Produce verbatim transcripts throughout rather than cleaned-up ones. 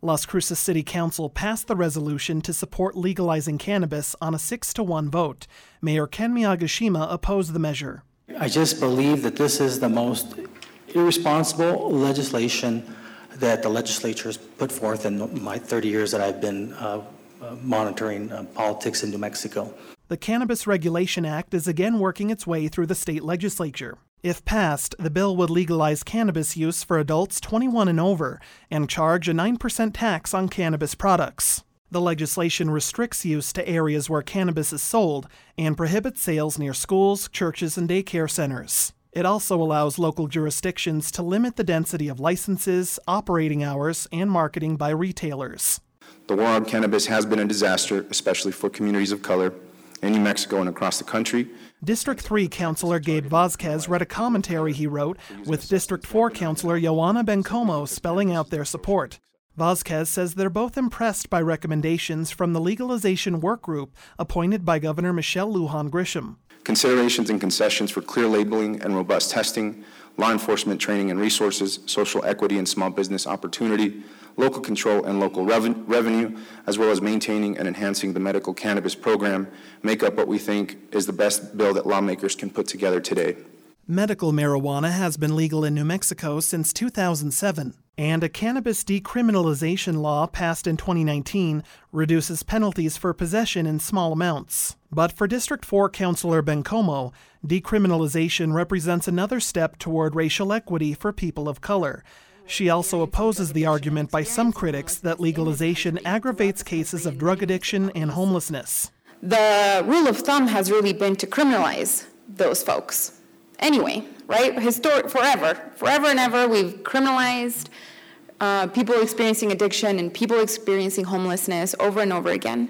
Las Cruces City Council passed the resolution to support legalizing cannabis on a six to one vote. Mayor Ken Miyagishima opposed the measure. I just believe that this is the most irresponsible legislation that the legislature has put forth in my thirty years that I've been uh, uh, monitoring uh, politics in New Mexico. The Cannabis Regulation Act is again working its way through the state legislature. If passed, the bill would legalize cannabis use for adults twenty-one and over and charge a nine percent tax on cannabis products. The legislation restricts use to areas where cannabis is sold and prohibits sales near schools, churches, and daycare centers. It also allows local jurisdictions to limit the density of licenses, operating hours, and marketing by retailers. The war on cannabis has been a disaster, especially for communities of color in New Mexico and across the country. District three Councilor Gabe Vazquez read a commentary he wrote, with District four Councilor Joanna Bencomo spelling out their support. Vazquez says they're both impressed by recommendations from the legalization work group appointed by Governor Michelle Lujan Grisham. Considerations and concessions for clear labeling and robust testing, law enforcement training and resources, social equity and small business opportunity, local control and local reven- revenue, as well as maintaining and enhancing the medical cannabis program, make up what we think is the best bill that lawmakers can put together today. Medical marijuana has been legal in New Mexico since two thousand seven, and a cannabis decriminalization law passed in twenty nineteen reduces penalties for possession in small amounts. But for District four Councilor Bencomo, decriminalization represents another step toward racial equity for people of color. She also opposes the argument by some critics that legalization aggravates cases of drug addiction and homelessness. The rule of thumb has really been to criminalize those folks. Anyway, right? Historic, forever, forever and ever, we've criminalized uh, people experiencing addiction and people experiencing homelessness over and over again.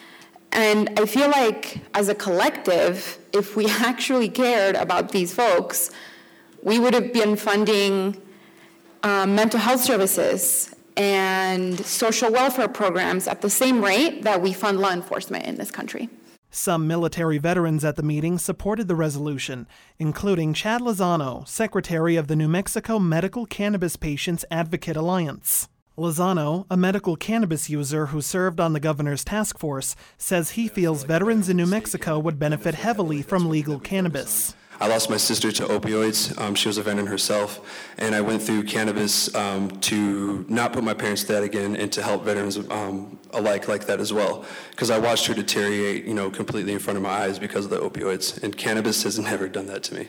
And I feel like as a collective, if we actually cared about these folks, we would have been funding um, mental health services and social welfare programs at the same rate that we fund law enforcement in this country. Some military veterans at the meeting supported the resolution, including Chad Lozano, secretary of the New Mexico Medical Cannabis Patients Advocate Alliance. Lozano, a medical cannabis user who served on the governor's task force, says he feels veterans in New Mexico would benefit heavily from legal cannabis. I lost my sister to opioids. Um, she was a veteran herself, and I went through cannabis um, to not put my parents to that again and to help veterans um, alike like that as well, because I watched her deteriorate, you know, completely in front of my eyes because of the opioids, and cannabis has never done that to me.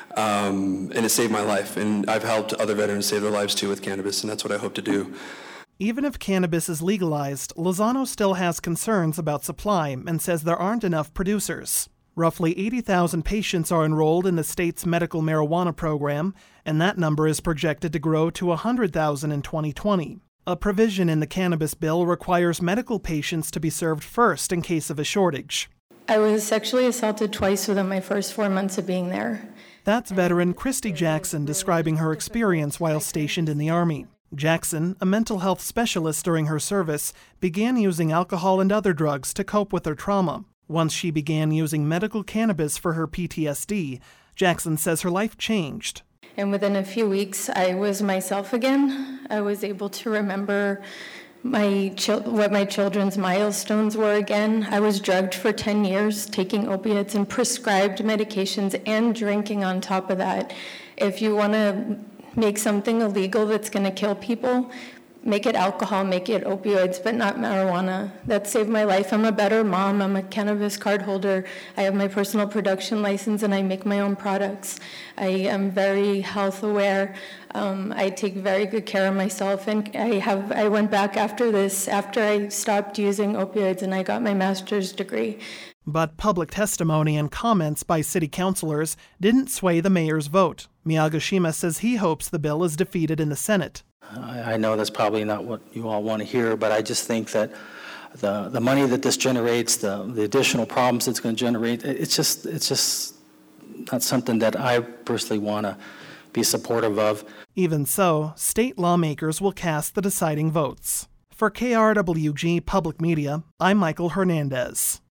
Um, and it saved my life, and I've helped other veterans save their lives too with cannabis, and that's what I hope to do. Even if cannabis is legalized, Lozano still has concerns about supply and says there aren't enough producers. Roughly eighty thousand patients are enrolled in the state's medical marijuana program, and that number is projected to grow to one hundred thousand in twenty twenty. A provision in the cannabis bill requires medical patients to be served first in case of a shortage. I was sexually assaulted twice within my first four months of being there. That's veteran Christy Jackson describing her experience while stationed in the Army. Jackson, a mental health specialist during her service, began using alcohol and other drugs to cope with her trauma. Once she began using medical cannabis for her P T S D, Jackson says her life changed. And within a few weeks, I was myself again. I was able to remember my chil- what my children's milestones were again. I was drugged for ten years, taking opiates and prescribed medications and drinking on top of that. If you want to make something illegal that's going to kill people, make it alcohol, make it opioids, but not marijuana. That saved my life. I'm a better mom. I'm a cannabis card holder. I have my personal production license, and I make my own products. I am very health aware. Um, I take very good care of myself, and I have. I went back after this, after I stopped using opioids, and I got my master's degree. But public testimony and comments by city councilors didn't sway the mayor's vote. Miyagishima says he hopes the bill is defeated in the Senate. I know that's probably not what you all want to hear, but I just think that the the money that this generates, the the additional problems it's going to generate, it's just it's just not something that I personally want to be supportive of. Even so, state lawmakers will cast the deciding votes. For K R W G Public Media, I'm Michael Hernandez.